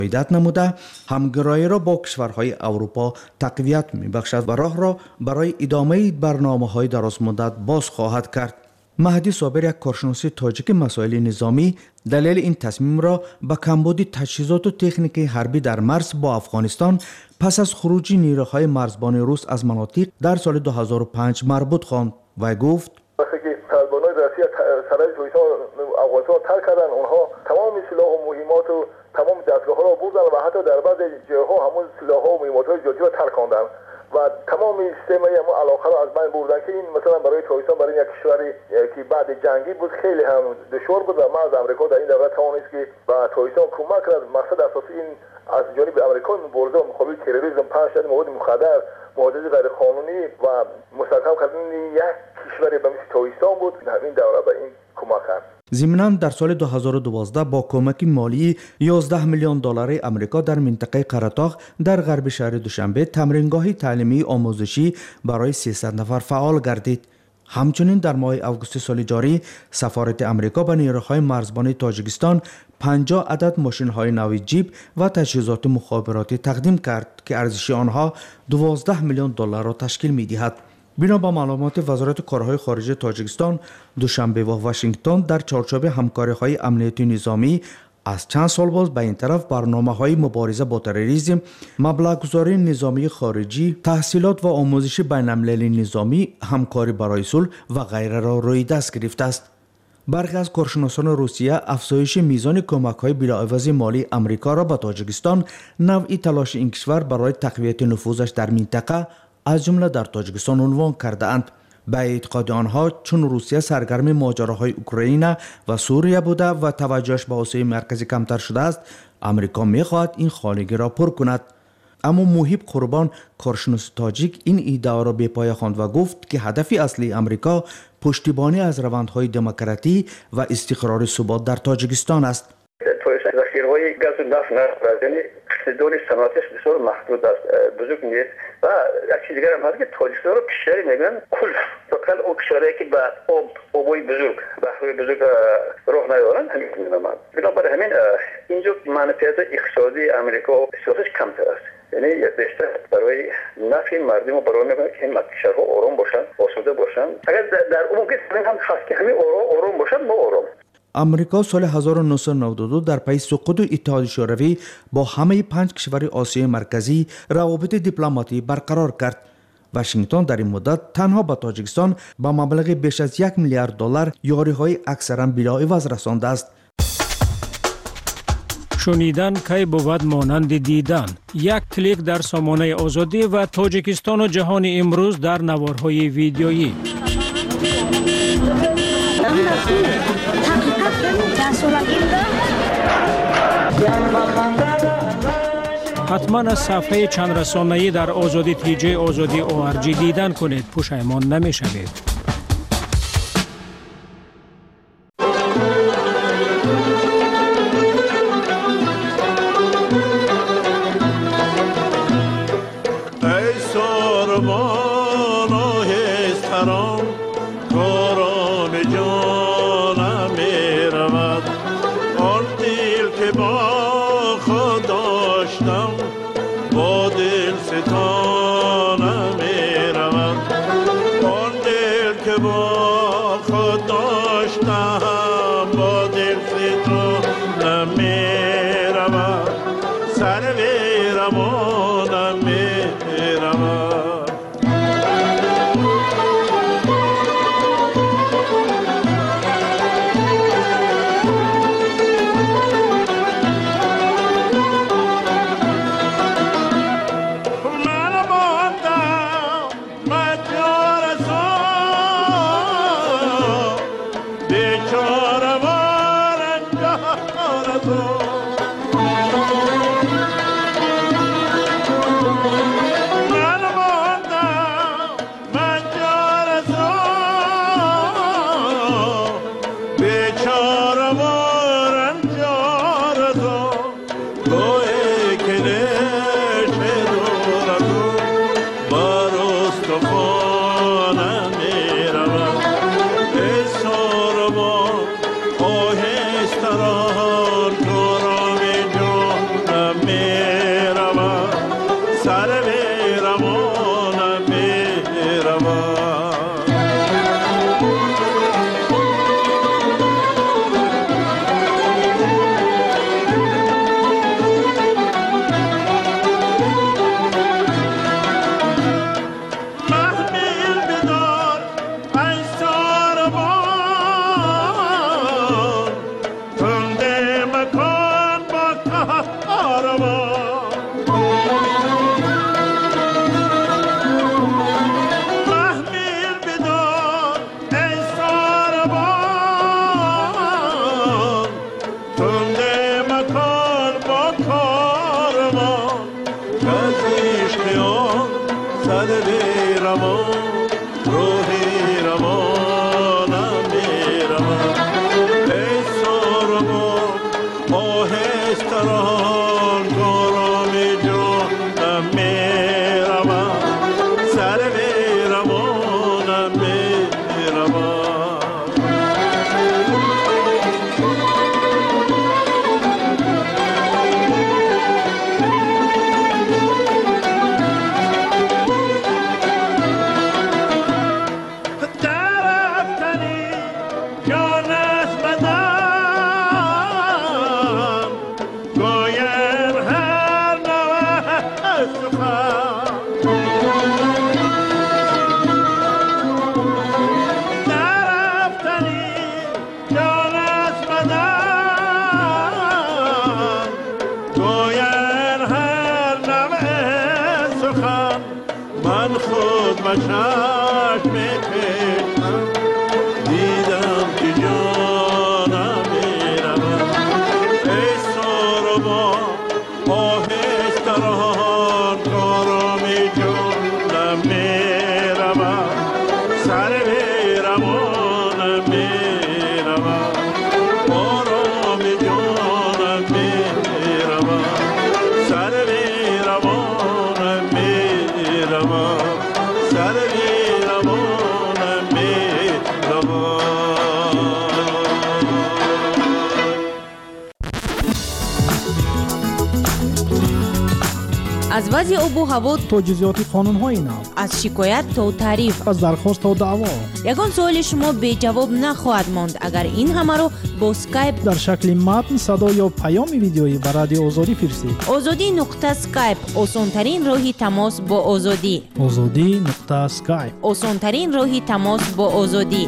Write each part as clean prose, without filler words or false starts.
ایدت نموده همگرایی را با کشورهای اروپا تقویت می‌بخشد و راه را برای ادامه برنامه‌های درازمدت باز خواهد کرد. مهدی صابر، یک کارشناس تاجیک مسائل نظامی، دلیل این تصمیم را به کمبود تجهیزات و تکنیک حربی در مرز با افغانستان پس از خروج نیروهای مرزبان روس از مناطق در سال 2005 مربوط خواند و گفت وقتی که طالبان‌های روسیه سرای تویسان افغانستان ترک کردن، اونها تمام سلاح و مهمات و تمام دستگاه‌ها را بردن و حتی در بعضی جاها همون سلاح‌ها و مهمات‌های جدی را ترک کردن و تمام سیستم ما علاقه را از بین بردن که این مثلا برای تویسان برای یک کشوری که بعد جنگی بود خیلی هم دشوار بود و ما از امریکا در این دوره توانست که به تویسان کمک کرد. مقصد اساسی این از جانب امریکا مبارزه و مقابل تروریسم، پخش مواد مخدر، مهاجرت غیر قانونی و مستحکم کردن یک کشوری به مثل تویسان بود. در این دوره به این کمک کرد. ضمناً در سال 2012 با کمک مالی 11 میلیون دلار امریکا در منطقه قره‌طاق در غرب شهر دوشنبه تمرینگاه تعلیمی آموزشی برای 300 نفر فعال گردید. همچنین در ماه آگوست سال جاری سفارت امریکا به نیروهای مرزبان تاجیکستان 50 عدد ماشین‌های نوی جیپ و تجهیزات مخابراتی تقدیم کرد که ارزش آنها 12 میلیون دلار را تشکیل می‌دهد. بنا به معلومات وزارت کارهای خارجه تاجیکستان، دوشنبه و واشنگتن در چارچوب همکاری‌های امنیتی نظامی از چند سال باز به این طرف برنامه‌های مبارزه با تروریسم، مبلغ‌گذاری نظامی خارجی، تحصیلات و آموزش بین‌المللی نظامی، همکاری برای صلح و غیره را روی دست گرفته است. برخی از کارشناسان روسیه افزایش میزان کمک‌های بلاعوض مالی امریکا را به تاجیکستان نوعی تلاش این کشور برای تقویت نفوذش در منطقه از جمله در تاجیکستان عنوان کرده اند. به اعتقاد آنها چون روسیه سرگرم ماجراهای اوکراین و سوریه بوده و توجهش به آسیای مرکزی کمتر شده است، امریکا می‌خواهد این خانگی را پر کند. اما محیب قربان، کارشناس تاجیک، این ایده را به پای خواند و گفت که هدف اصلی امریکا پشتیبانی از روندهای دموکراتی و استقرار ثبات در تاجیکستان است. ذخیره‌های گاز و نفت ندارد، یعنی اقتدار صنعتش بسیار محدود است، بزرگ نیست. و یک چیز دیگر هم هست که تاجیکستان رو کشوری میگن کل، فقط اون کشورهایی که به آب‌های بزرگ، بحرهای بزرگ راه ندارن همین می‌نامند. بنابراین همین اینجا منفعت اقتصادی امریکا سیاستش کمتر است. یعنی بیشتر برای نفع مردم و برای میگن که این کشورها آرام باشن، آسوده باشن. اگر در اون موقع هم خواست که همین آرام باشن، ما آرام. امریکا سال 1992 در پی سقوط اتحاد شوروی با همه 5 کشور آسیای مرکزی روابط دیپلماتی برقرار کرد. واشنگتن در این مدت تنها به تاجیکستان با مبلغ بیش از 1 میلیارد دلار یاری‌های اکثرا بلاعوض رسانده است. شنیدن کی بود مانند دیدن. یک کلیک در سامانه آزادی و تاجیکستان و جهان امروز در نوارهای ویدیویی. حتما از صفحه چند رسانه‌ای در آزادی تیجی آزادی ORG دیدن کنید، پشیمان نمی‌شوید. سلوی روان روحی روانم میروم ای سرما آهستران گرامی جانم میروم سلوی روانم میروم من خود بشک میپیشم دیدم که جانم میروم ای سرما آهستران گرامی جانم میروم سلوی روانم میروم آرامی جانم میروم سلوی روانم میروم سلوی روانم میروم از وضع آب و هوا تا جزئیات قانون‌های نو، از شکایت تا تعریف، از درخواست تا دعوا، یگان سوال شما بی جواب نخواهد ماند اگر این همه رو با اسکایپ در شکل متن، صدا یا پیام ویدیویی به رادیو آزادی فرستید. azadi.skype آسان‌ترین راهی تماس با آزادی. azadi.skype آسان‌ترین راهی تماس با آزادی.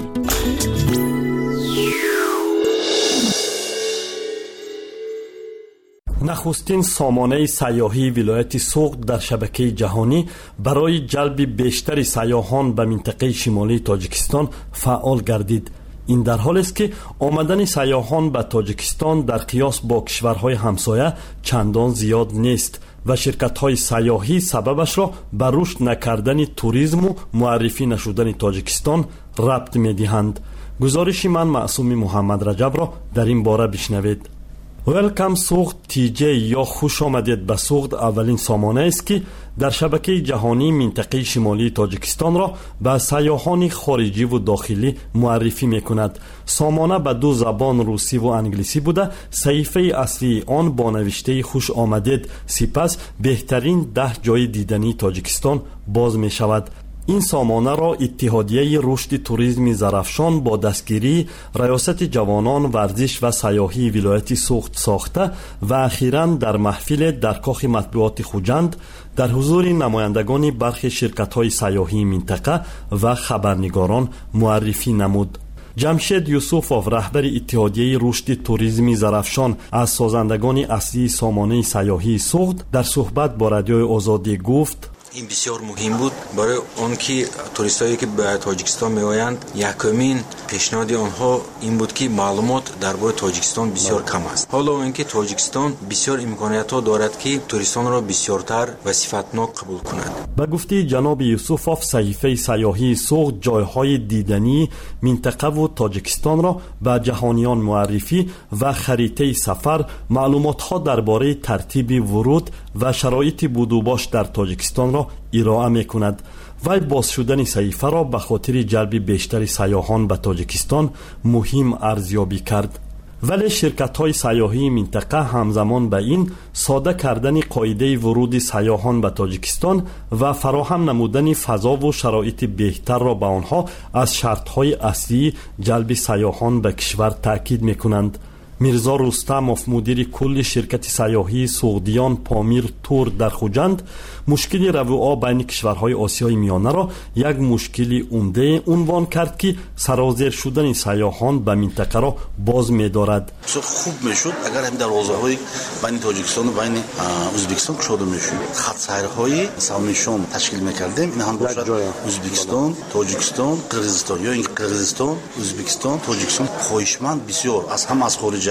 نخستین سامانه سیاحی ولایت سوغد در شبکه جهانی برای جلب بیشتر سیاحان به منطقه شمالی تاجیکستان فعال گردید. این در حالی است که آمدن سیاحان به تاجیکستان در قیاس با کشورهای همسایه چندان زیاد نیست و شرکت‌های سیاحی سببش را به رشد نکردن توریسم و معرفی نشدن تاجیکستان ربط می‌دهند. گزارش من معصوم محمد رجب را در این باره بشنوید. ویلکام سوغد تیجی یا خوش آمدید به سوغد اولین سامانه است که در شبکه جهانی منطقه شمالی تاجیکستان را به سیاحان خارجی و داخلی معرفی می کند. سامانه به دو زبان روسی و انگلیسی بوده. صحیفه اصلی آن با نوشته خوش آمدید سپس بهترین 10 جای دیدنی تاجیکستان باز می شود. این سامانه را اتحادیه رشد توریسم زرافشان با دستگیری ریاست جوانان ورزش و سیاحی ولایت سوغد ساخته و اخیراً در محفل در کاخ مطبوعات خوجند در حضور نمایندگان برخی شرکت‌های سیاحی منطقه و خبرنگاران معرفی نمود. جمشید یوسفوف رهبر اتحادیه رشد توریسم زرافشان از سازندگان اصلی سامانه سیاحی سوغد در صحبت با رادیو آزادی گفت: این بسیار مهم بود برای اون که توریستایی که به تاجیکستان میآیند. یکمین پیشنهاد آنها این بود که معلومات درباره تاجیکستان بسیار کم است. حالا اینکه تاجیکستان بسیار امکانات ها دارد که توریستان را بسیارتر و صفتناک قبول کند. به گفته جناب یوسفوف صحیفه سیاحی سوغد جایهای دیدنی منطقه و تاجیکستان را به جهانیان معرفی و خریطه سفر، معلومات ها درباره ترتیب ورود و شرایط بود و باش در تاجیکستان را ارائه می کند. وی باز شدن صحیفه را به خاطر جلب بیشتر سیاحان به تاجیکستان مهم ارزیابی کرد. ولی شرکت‌های سیاحی منطقه همزمان به این ساده کردن قاعده ورود سیاحان به تاجیکستان و فراهم نمودن فضا و شرایط بهتر را به آنها از شرط‌های اصلی جلب سیاحان به کشور تأکید می‌کنند. میرزا رستموف مدیر کل شرکت سیاحی سوغدیان پامیر تور در خوجند مشکل روابط بین کشورهای آسیای میانه را یک مشکل عمده عنوان کرد که سرازیر شدن سیاحان به منطقه را باز می‌دارد. خوب میشد اگر هم دروازه‌های بین تاجیکستان و بین ازبکستان گشوده میشد. خط سیرهای سامانشون تشکیل می‌کردیم. این هم باشد ازبکستان، تاجیکستان، قرغیزستان یا این قرغیزستان، ازبکستان، تاجیکستان خواهشمند بسیار از هم از خارج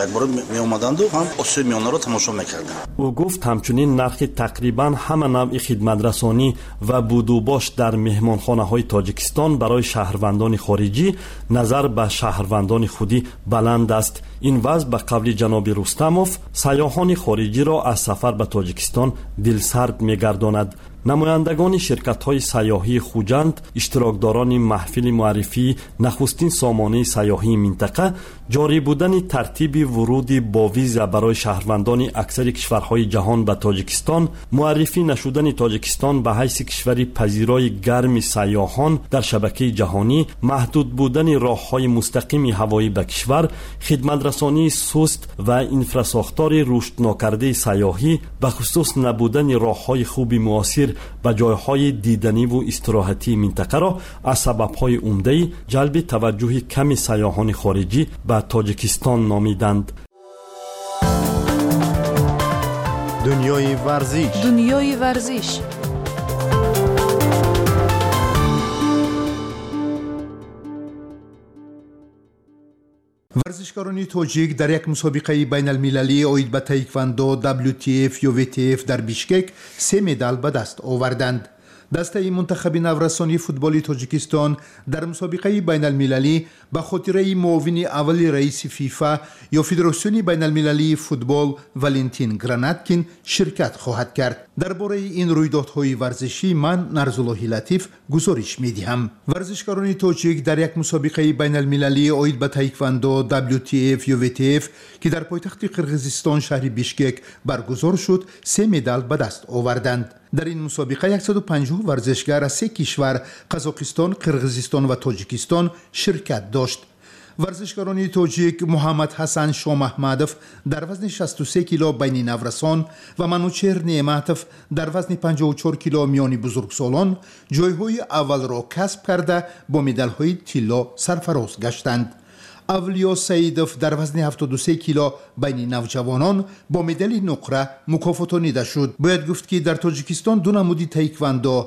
جگبار می اومدند و هم آسیای میانه را تماشا میکردند. او گفت همچنین نرخ تقریبا همه نوع خدمترسانی و بودوباش در مهمانخانه های تاجیکستان برای شهروندان خارجی نظر به شهروندان خودی بلند است. این وضع به قول جناب رستموف سیاحان خارجی را از سفر به تاجیکستان دلسرد می‌گرداند. نمایندگان شرکت‌های سیاحی خوجند، اشتراکداران محفل معرفی نخستین سامانه سیاحی منطقه، جاری بودن ترتیب ورود با ویزا برای شهروندان اکثر کشورهای جهان به تاجیکستان، معرفی نشدن تاجیکستان به حیث کشوری پذیرای گرم سیاحان در شبکه جهانی، محدود بودن راه‌های مستقیم هوایی به کشور، خدمترسانی سست و انفراساختار رشد ناکرده سیاحی، به خصوص نبودن راه‌های خوب معاصر به جایهای دیدنی و استراحتی منطقه را از سبب‌های عمده جلب توجه کم سیاحان خارجی به تاجیکستان نامیدند. دنیای ورزش ورزشکاران تاجیک در یک مسابقه بین المللی اید به تایکواندو WTF یا VTF در بیشکک 3 مدال به دست آوردند. دسته منتخب نورسانی فوتبال تاجیکستان در مسابقه بین المللی به خاطره معاون اول رئیس فیفا یا فدراسیون بین المللی فوتبال والنتین گراناتکین شرکت خواهد کرد. درباره این رویدادهای ورزشی من نرزالله لطیف گزارش می‌دهم. ورزشکاران تاجیک در یک مسابقه بین المللی اید به تایکواندو WTF یا VTF که در پایتخت قرقیزستان شهر بیشکک برگزار شد 3 مدال به دست آوردند. در این مسابقه 150 ورزشگر از 3 کشور قزاقستان، قرقیزستان و تاجیکستان شرکت داشت. ورزشکاران تاجیک محمد حسن شاه محمدوف در وزن 63 کیلو بین نورسان و منوچهر نعمتوف در وزن 54 کیلو میان بزرگسالان جایهای اول را کسب کرده با مدال‌های طلا سرفراز گشتند. اولیا سعیدوف در وزن 73 کیلو بین نوجوانان با مدال نقره مکافاتانیده شد. باید گفت که در تاجیکستان دو نمود تایکواندو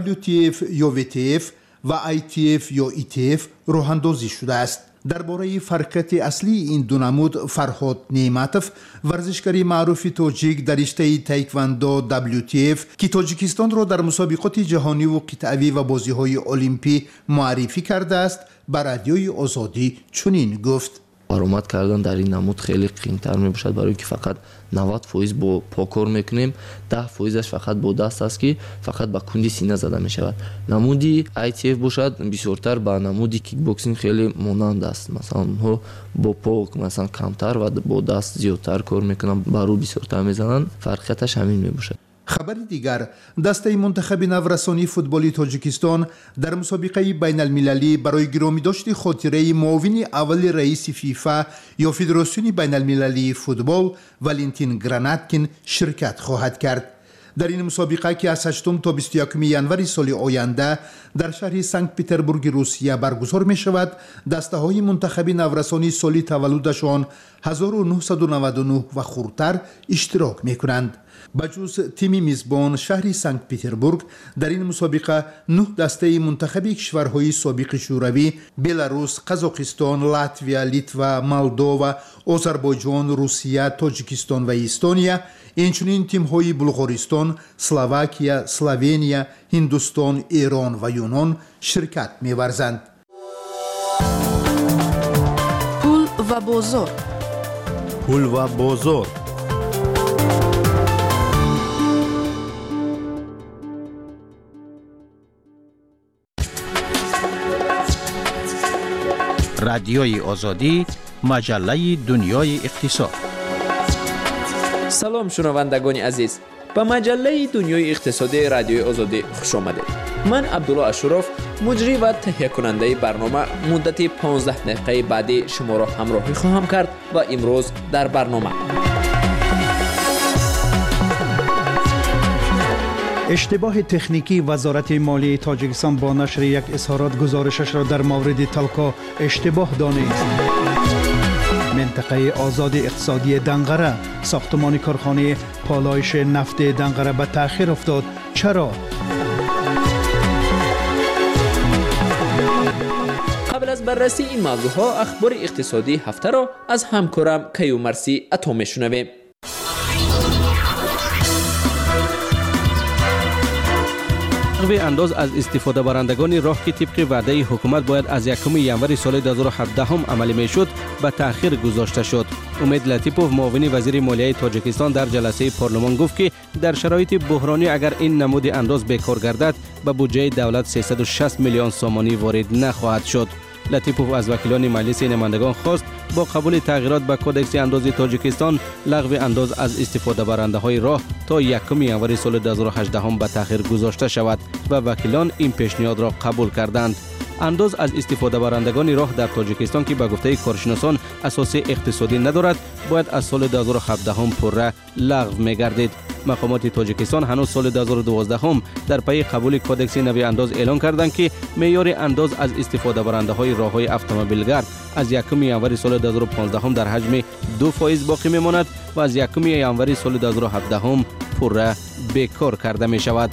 WTF یا VTF و ITF یا ETF راه اندازی شده است. درباره فرقیت اصلی این دو نمود فرهاد نعمتوف ورزشکاری معروف تاجیک در رشته تایکواندو WTF که تاجیکستان را در مسابقات جهانی و قطعی و بازی‌های المپی معرفی کرده است بر رادیوی آزادی چنین گفت: برآمد کردن در این نمود خیلی قیمت‌تر می‌باشد، برای که فقط 90% با پا کار میکنیم، 10%ش فقط با دست است که فقط با کندی سینه زده میشود. نمودی ITF باشد بسیارتر با نمودی کیک بوکسینگ خیلی مانند است، مثلا اونها با پا مثلا کمتر و با دست زیادتر کار میکنن، برو بسیارتر میزنن، فرقیتش همین میباشد. خبر دیگر، دسته منتخب نورسانی فوتبال تاجیکستان در مسابقه بین المللی برای گرامی داشت خاطره معاون اول رئیس فیفا یا فدراسیون بین المللی فوتبال والنتین گراناتکین شرکت خواهد کرد. در این مسابقه که از 8 تا 21 ژانویه سال آینده در شهر سنت پترزبورگ روسیه برگزار می شود، دسته های منتخب نورسانی سالی تولدشان 1999 و خردتر اشتراک می کنند. بجز تیم میزبان شهر سنت پترزبورگ در این مسابقه 9 دسته منتخب کشورهای سابق شوروی، بلاروس، قزاقستان، لاتویا، لیتوا، مولدووا، آذربایجان، روسیه، تاجیکستان و استونیا، اینچنین تیم‌های بلغارستان، اسلواکیا، اسلوونیا، هندوستان، ایران و یونان شرکت می‌ورزند. پول و بازار. رادیوی آزادی، مجله دنیای اقتصاد. سلام شنوندگان عزیز، به مجله دنیای اقتصادی رادیوی آزادی خوش آمدید. من عبدالله اشرف، مجری و تهیه کننده برنامه، مدت 15 دقیقه بعدی شما را همراهی خواهم کرد و امروز در برنامه اشتباه تکنیکی وزارت مالیه تاجیکستان با نشر یک اظهارات گزارشش را در مورد تلکا اشتباه دانست. منطقه آزاد اقتصادی دنقره، ساختمان کارخانه پالایش نفت دنقره به تأخیر افتاد. چرا؟ قبل از از بررسی این موضوعها اخبار اقتصادی هفته را از همکارم کیومرثی عطا میشنویم. لغو انداز از استفاده برندگان راه که طبق وعده حکومت باید از 1 ژانویه سال 2017 عملی میشد به تأخیر گذاشته شد. امید لطیپوف معاون وزیر مالیه تاجیکستان در جلسه پارلمان گفت که در شرایط بحرانی اگر این نمود انداز بیکار گردد به بودجه دولت 360 میلیون سومانی وارد نخواهد شد. لطیپوف از وکیلان مجلس نمایندگان خواست با قبول تغییرات به کدکس انداز تاجیکستان لغو انداز از استفاده برنده های راه تا 1 ژانویه سال 2018 به تأخیر گذاشته شود و وکیلان این پیشنهاد را قبول کردند. انداز از استفاده برندگان راه در تاجیکستان که به گفته کارشناسان اساس اقتصادی ندارد باید از سال 2017 پره لغو می‌گردید. مقامات تاجیکستان هنوز سال 2012 در پی قبول کدکس نوی انداز اعلان کردند که معیار انداز از استفاده برنده های راه‌های اتومبیلگرد از 1 ژانویه سال 2015 در حجم 2% باقی میماند و از 1 ژانویه سال 2017 پره بیکار کرده می شود.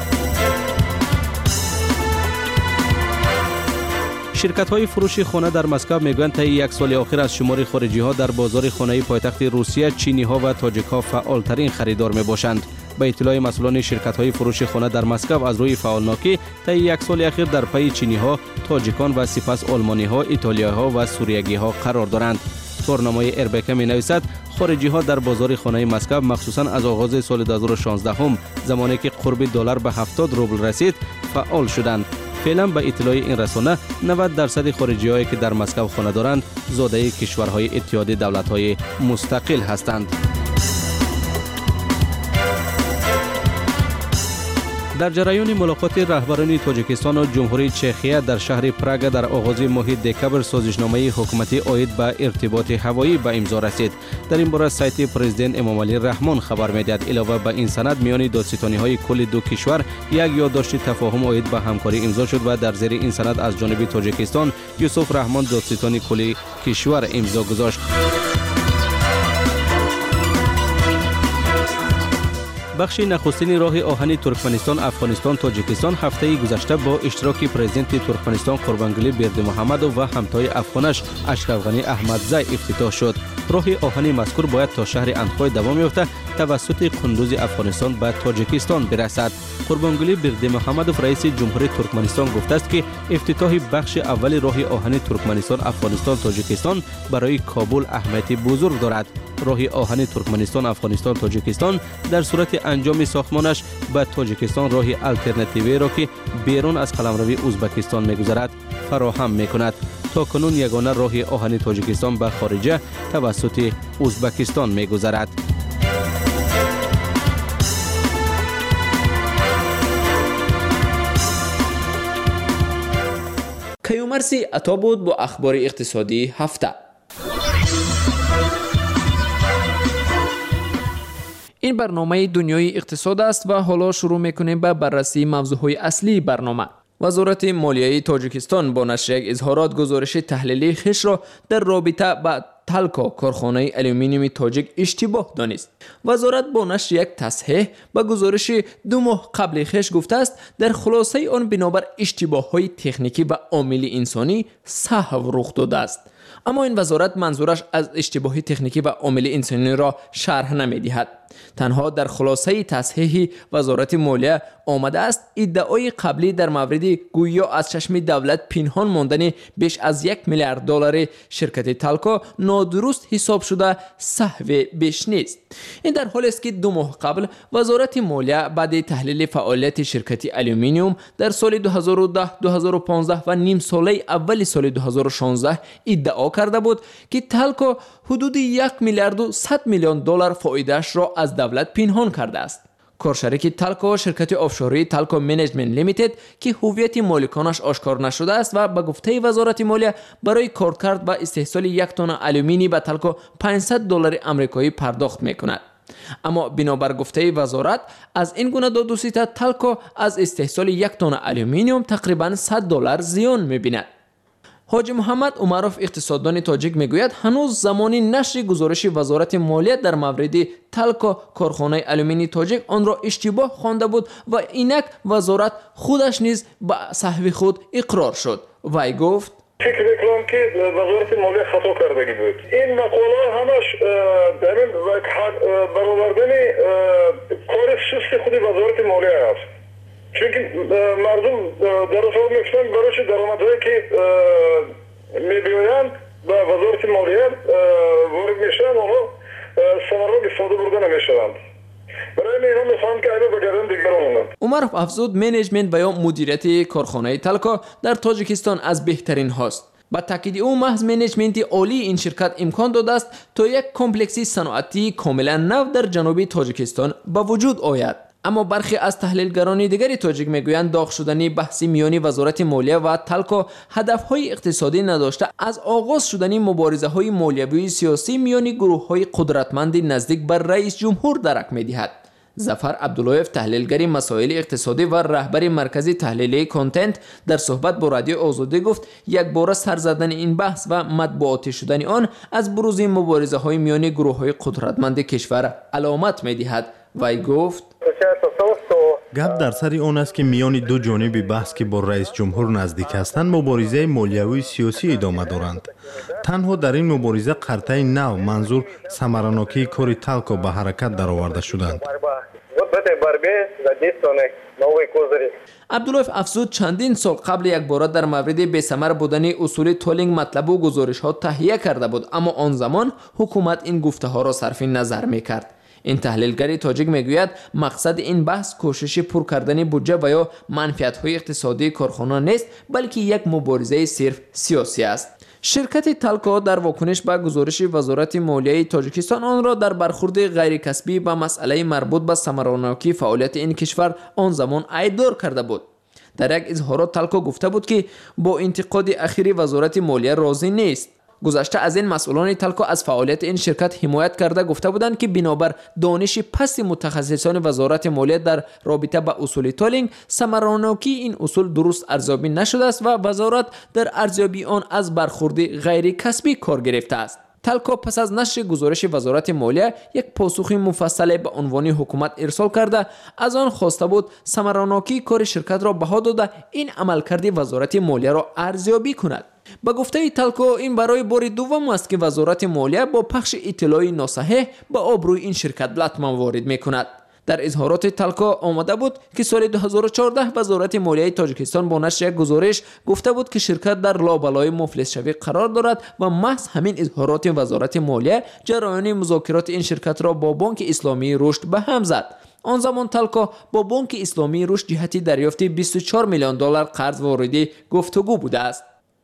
شرکت‌های فروش خانه در مسکو میگویند تا یک سال آخر از شمار خارجی‌ها در بازار خانه‌ای پایتخت روسیه، چینی‌ها و تاجیک‌ها فعال‌ترین خریدار میباشند. به اطلاع مسئولان شرکت‌های فروش خانه در مسکو از روی فعالناکی تا یک سال اخیر در پی چینی‌ها، تاجیکان و سپس آلمانی‌ها، ایتالیایی‌ها و سوریگی‌ها قرار دارند. تورنمای اربکه می‌نویسد خارجی‌ها در بازار خانه مسکو مخصوصاً از آغاز سال 2016 زمانی که قرب دلار به 70 روبل رسید فعال شدند. فعلا به اطلاع این رسانه 90% خارجی‌هایی که در مسکو خانه دارند زاده کشورهای اتحاد دولت‌های مستقل هستند. در جریان ملاقات رهبران تاجیکستان و جمهوری چخیه در شهر پراگ در آغاز ماه دکبر سازشنامه حکومتی عاید به ارتباط هوایی به امضا رسید. در این باره سایت پرزیدنت امامعلی رحمان خبر می‌دهد علاوه به این سند میان دادستانی‌های کل دو کشور یک یادداشت تفاهم عاید به همکاری امضا شد و در زیر این سند از جانب تاجیکستان یوسف رحمان دادستان کل کشور امضا گذاشت. بخش نخستین راه آهن ترکمنستان، افغانستان، تاجیکستان هفته گذشته با اشتراک پرزیدنت ترکمنستان قربانگلی بردمحمدوف و همتای افغانش اشرف غنی احمدزی افتتاح شد. راه آهن مذکور باید تا شهر اندخوی دوام یافته توسط قندوز افغانستان به تاجیکستان برسد. قربانگلی بردمحمدوف رئیس جمهوری ترکمنستان گفته است که افتتاح بخش اول راه آهن ترکمنستان، افغانستان، تاجیکستان برای کابل اهمیت بزرگ دارد. راه آهن ترکمنستان، افغانستان، تاجیکستان در صورت انجام ساختمانش به تاجیکستان راه الटरनेटिوی را که بیرون از قلمرو ازبکستان می‌گذرد فراهم می‌کند. تا کنون یگانه راه آهن تاجیکستان به خارجه توسط ازبکستان می‌گذرد. کیومرثی عطا بود با اخبار اقتصادی هفته. این برنامه دنیای اقتصاد است و حالا شروع میکنیم به بررسی موضوعهای اصلی برنامه. وزارت مالیه تاجیکستان با نشر یک اظهارات گزارش تحلیلی خویش را در رابطه با تلکا کارخانه آلومینیوم تاجیک اشتباه دانست. وزارت با نشر یک تصحیح به گزارش 2 ماه قبل خویش گفته است در خلاصه آن بنابر اشتباه‌های تکنیکی و عامل انسانی سهو رخ داده است. اما این وزارت منظورش از اشتباه تکنیکی و عامل انسانی را شرح نمی‌دهد. تنها در خلاصه تصحیح وزارت مالیه آمده است ادعای قبلی در مورد گویا از چشم دولت پنهان ماندن بیش از 1 میلیارد دلار شرکت تلکا نادرست حساب شده سهو بیش نیست. این در حالی است که 2 ماه قبل وزارت مالیه بعد تحلیل فعالیت شرکت آلومینیوم در سال 2010 2015 و نیم ساله اول سال 2016 ادعا کرده بود که تلکا حدود 1 میلیارد و 100 میلیون دلار فایده‌اش را از دولت پنهان کرده است. کارشریک تلکا شرکت آفشوری تلکا منیجمنت لیمیتد که هویت مالکانش آشکار نشده است و به گفته وزارت مالیه برای کارکرد به استحصال 1 تن آلومینی به تلکا 500 دلار آمریکایی پرداخت میکند. اما بنابر گفته وزارت از این گونه دادوسیتا تلکا از استحصال 1 تن آلومینیوم تقریبا 100 دلار زیان میبیند. حاجی محمد عمروف اقتصاددان تاجیک میگوید هنوز زمانی نشر گزارش وزارت مالیه در مورد تلکا کارخانه آلومینی تاجیک آن را اشتباه خوانده بود و اینک وزارت خودش نیز به سهو خود اقرار شد. وی گفت فکر میکنم که وزارت مالیه خطا کردگی بود. این مقاله همش در این برآوردن کار سست خود وزارت مالیه است. چون مردم در حساب میفتن برایش درآمدهایی که میبیایند به وزارت مالیه وارد میشن اونها ثمره استفاده برده نمیشوند. برای میرم میخوام که اینا بگردن دیگران. عمرف افزود منیجمنت و یا مدیریت کارخانه تالکو در تاجیکستان از بهترین هاست. با تاکید او محض منیجمنت عالی این شرکت امکان داده است تا یک کمپلکسی صنعتی کاملا نو در جنوب تاجیکستان به وجود آید. اما برخی از تحلیلگران دیگری تاجیک میگویند داغ شدن بحثی میانی وزارت مالیه و تالکو هدفهای اقتصادی نداشته از آغاز شدن مبارزه های مالیوی سیاسی میانی گروه های قدرتمند نزدیک بر رئیس جمهور درک میدهد. ظفر عبداللهیف تحلیلگر مسائل اقتصادی و رهبر مرکز تحلیلی کانتنت در صحبت با رادیو آزادی گفت یک بار سر زدن این بحث و مطبوعاتی شدن آن از بروز مبارزه های میان گروه های قدرتمند کشور علامت میدهد. وی گفت گپ در سر آن است که میان دو جانب بحث که با رئیس جمهور نزدیک هستند مبارزه مالیوی سیاسی ادامه دارند. تنها در این مبارزه قرطه نو منظور ثمراناکی کار تالکو به حرکت درآورده شدند. عبداللهیف افزود چندین سال قبل یک بار در مورد بی‌ثمر بودن اصول تولینگ مطلب و گزارش ها تهیه کرده بود، اما آن زمان حکومت این گفته ها را صرف نظر میکرد. این تحلیلگر تاجیک میگوید مقصد این بحث کوشش پر کردن بودجه و یا منفعت های اقتصادی کارخانه نیست، بلکه یک مبارزه صرف سیاسی است. شرکت تالکو در واکنش به گزارش وزارت مالیه تاجیکستان آن را در برخورد غیر کسبی به مسئله مربوط به ثمراناکی فعالیت این کشور آن زمان عیبدار کرده بود. در یک اظهارات تالکو گفته بود که با انتقاد اخیر وزارت مالیه راضی نیست. گذشته از این مسئولان تالکو از فعالیت این شرکت حمایت کرده گفته بودند که بنابر دانش پست متخصصان وزارت مالیه در رابطه با اصول تولینگ ثمراناکی این اصول درست ارزیابی نشده است و وزارت در ارزیابی آن از برخورد غیر کسبی کار گرفته است. تالکو پس از نشر گزارش وزارت مالیه یک پاسخ مفصل به عنوان حکومت ارسال کرده از آن خواسته بود ثمراناکی کار شرکت را بها داده این عملکرد وزارت مالیه را ارزیابی کند. با گفته تالکو این برای بار دوم است که وزارت مالیه با پخش اطلاعی ناصحیح به آبروی این شرکت لطمه وارد میکند. در اظهارات تالکو آمده بود که سال 2014 وزارت مالیه تاجیکستان با نشر یک گزارش گفته بود که شرکت در لابلای مفلس شوی قرار دارد و محض همین اظهارات وزارت مالیه جریان مذاکرات این شرکت را با بانک اسلامی رشد به هم زد. آن زمان تالکو با بانک اسلامی رشد جهت دریافت 24 میلیون دلار قرض وارد گفتگو بوده است.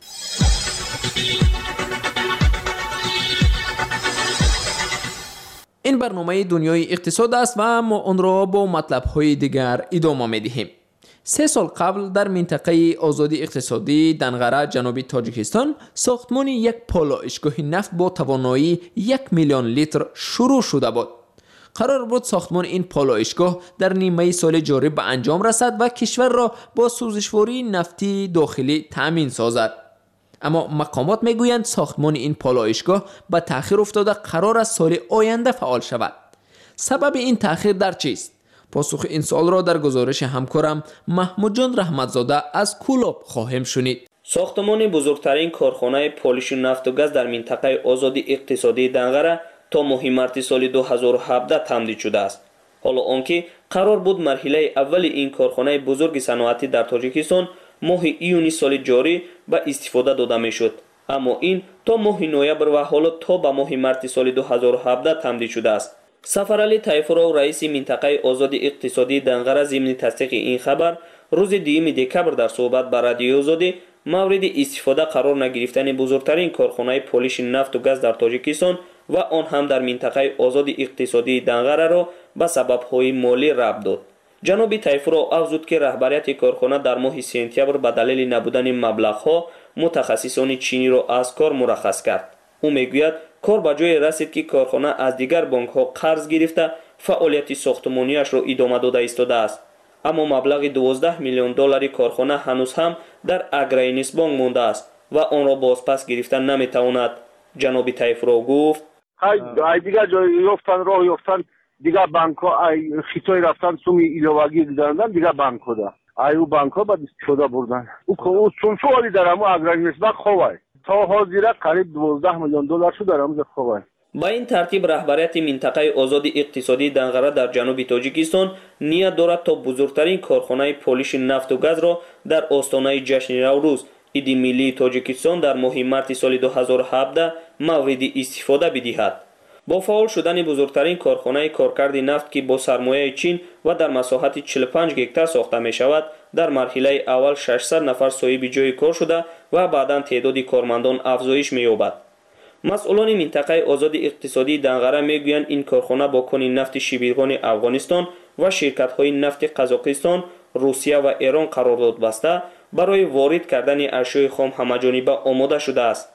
این برنامه دنیای اقتصاد است و ما آن را با مطلب‌های دیگر ادامه می‌دهیم. 3 سال قبل در منطقه آزادی اقتصادی دنغره جنوب تاجیکستان ساختمان یک پالایشگاه نفت با توانایی 1 میلیون لیتر شروع شده بود. قرار بود ساختمان این پالایشگاه در نیمه سال جاری به انجام رسد و کشور را با سوزشواری نفتی داخلی تامین سازد. اما مقامات میگویند ساختمان این پالایشگاه به تأخیر افتاده قرار است سال آینده فعال شود. سبب این تأخیر در چیست؟ پاسخ این سوال را در گزارش همکارم محمود جان رحمتزاده از کولاب خواهیم شنید. ساختمان بزرگترین کارخانه پالیش نفت و گاز در منطقه آزادی اقتصادی دنغره تا ماه مارس سال 2017 تمدید شده است. حالا آنکه قرار بود مرحله اول این کارخانه بزرگ صنعتی در تاجیکستان ماه ایونی سال جاری به استفاده داده میشد، اما این تا ماه نوامبر و حالا تا به ماه مارس سال 2017 تمدید شده است. سفرعلی طیفورو رئیس منطقه آزادی اقتصادی دنغره ضمن تصدیق این خبر روز 2 دکمبر در صحبت با رادیو آزادی مورد استفاده قرار نگرفتن بزرگترین کارخانه پالیش نفت و گاز در تاجیکستان و آن هم در منطقه آزادی اقتصادی دنغره را به سبب‌های مالی ربط داد. جناب طیفورو افزود که رهبریت کارخانه در ماه سپتامبر به دلیل نبودن مبلغ‌ها متخصصان چینی را از کار مرخص کرد. او میگوید کار به جای رسید که کارخانه از دیگر بانک‌ها قرض گرفته فعالیت ساختمانیش را ادامه داده ایستاده است، اما مبلغ 12 میلیون دلاری کارخانه هنوز هم در اگراینس بانک مانده است و آن را بازپس گرفتن نمیتواند. جناب طیفورو گفت های دیگر جای یافتن راه یافتن دیگر بانک ها خیتای رفتن سومی ایلواگی دیدن دیگر بانک ها ایو بانک ها به شده بردن او چون سوالی در امو اگرانیسبت خواه تا حاضره قریب 12 میلیون دلار شو در امو خواه. با این ترتیب رهبریت منطقه آزاد اقتصادی دنغره در جنوب تاجیکستان نیت دارد تا بزرگترین کارخانه پولیش نفت و گاز را در آستانه جشن نوروز عید ملی تاجیکستان در ماه مارس سال 2017 مورد استفاده بدهد. با فعال شدن بزرگترین کارخانه کارکرد نفت که با سرمایه چین و در مساحت 45 هکتار ساخته می شود، در مرحله اول 600 نفر صاحب جای کار شده و بعدا تعداد کارمندان افزایش می یابد. مسئولان منطقه آزاد اقتصادی دنغره میگویند این کارخانه با کان نفت شبیرگان افغانستان و شرکت‌های نفت قزاقستان، روسیه و ایران قرارداد بسته برای وارد کردن اشیاء خام همه‌جانبه آماده شده است.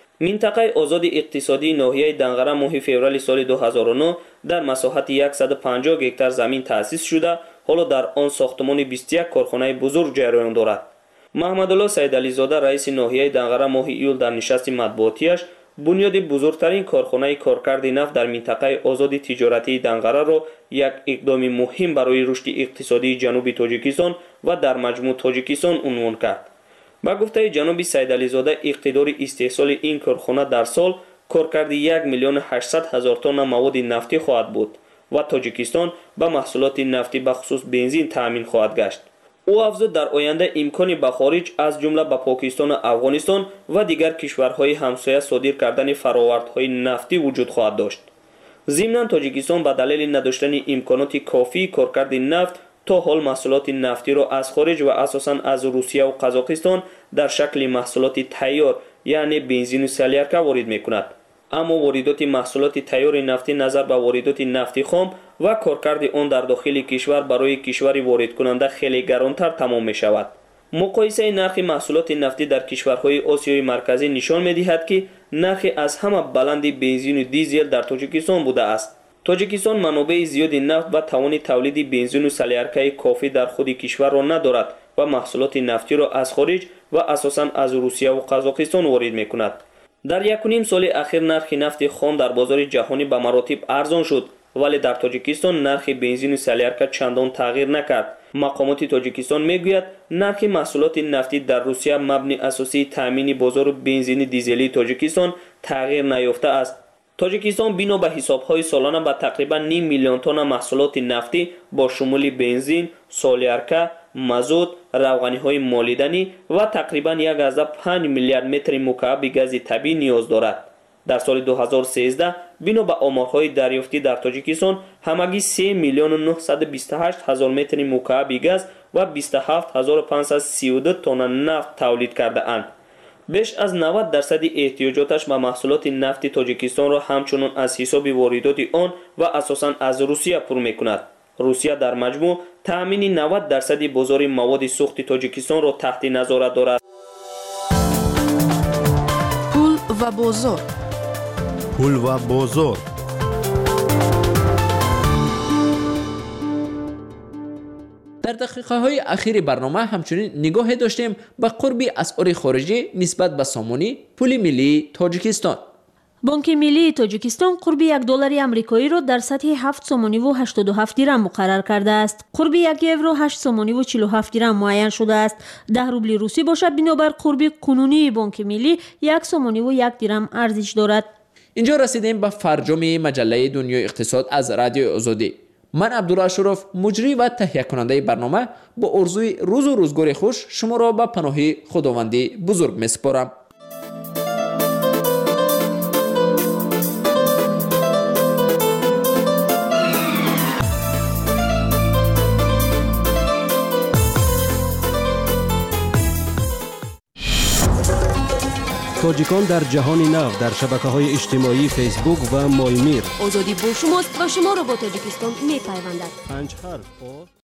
منطقه آزاد اقتصادی ناحیه دنغره ماه فوریه سال 2009 در مساحت 150 هکتار زمین تأسیس شده، حالا در آن ساختمان 21 کارخانه بزرگ جریان دارد. محمدالله سیدعلی زاده رئیس ناحیه دنغره ماه ایول در نشست مطبوعاتیش بنیاد بزرگترین کارخانه کارکرد نفت در منطقه آزاد تجارتی دنغره را یک اقدام مهم برای رشد اقتصادی جنوب تاجیکستان و در مجموع تاجیکستان عنوان کرد. با گفته جناب سیدعلی زاده اقتدار استحصال این کارخانه در سال کارکرد 1,800,000 تن مواد نفتی خواهد بود و تاجیکستان به محصولات نفتی به خصوص بنزین تامین خواهد گشت. او افزود در آینده امکانی به خارج از جمله به پاکستان و افغانستان و دیگر کشورهای همسایه صادر کردن فرآوردهای نفتی وجود خواهد داشت. ضمناً تاجیکستان به دلیل نداشتن امکانات کافی کارکرد نفت تا حال محصولات نفتی را از خارج و اساساً از روسیه و قزاقستان در شکل محصولات تیار یعنی بنزین و سلیارکه وارد می‌کند. اما واردات محصولات تیار نفتی نظر به واردات نفتی خام و کارکرد آن در داخل کشور برای کشور وارد کننده خیلی گرانتر تمام می شود. مقایسه نرخ محصولات نفتی در کشورهای آسیای مرکزی نشان می دهد که نرخ از همه بلند بنزین و دیزل در تاجیکستان بوده است. تاجیکستان منابع زیاد نفت و توان تولید بنزین و سلیارکه کافی در خود کشور را ندارد و محصولات نفتی را از خارج و اساساً از روسیه و قزاقستان وارد می کند. در 1.5 سال اخیر نرخ نفت خام در بازار جهانی به مراتب ارزان شد، ولی در تاجیکستان نرخ بنزین و سلیارکه چندان تغییر نکرد. مقامات تاجیکستان میگوید نرخ محصولات نفتی در روسیه مبنی اساسی تامین بازار بنزین دیزلی تاجیکستان تغییر نیافته است. تاجیکستان بنا به حساب‌های سالانه به تقریبا 0.5 میلیون تن محصولات نفتی با شمول بنزین، سلیارکه، مازوت، روغنی‌های مالیدنی و تقریبا 1.5 میلیارد متر مکعب گاز طبیعی نیاز دارد. در سال 2013 بنا به آمارهای دریافتی در تاجیکستان همگی 3,928,000 متر مکعب گاز و 27,532 تن نفت تولید کرده اند. بیش از 90% احتیاجاتش به محصولات نفت تاجیکستان را همچنان از حساب واردات آن و اساساً از روسیه پر می‌کند. روسیه در مجموع تامین 90% بازار مواد سوخت تاجیکستان را تحت نظارت دارد. پول و بازار. پول و بازار. در دقیقه های اخیر برنامه همچنین نگاه داشتیم به قرب اسعار خارجی نسبت به سامانی پول ملی تاجیکستان. بانک ملی تاجیکستان قرب $1 آمریکایی را در سطح 7 سومانی و 87 درم مقرر کرده است. قرب 1 یورو 8 سومانی و 47 درم معین شده است. 10 روبل روسی باشد بنابر قرب کنونی بانک ملی 1 سومانی و 1 درم ارزش دارد. اینجا رسیدیم به فرجام مجله دنیای اقتصاد از رادیو آزادی. من عبدالله اشرف مجری و تهیه کننده برنامه با آرزوی روز و روزگار خوش شما را به پناه خداوندی بزرگ می‌سپارم. تاجیکان در جهان نو در شبکه‌های اجتماعی فیسبوک و مایمیر. آزادی با شماست و شما را با تاجیکستان می‌پیوندد. 5 حرف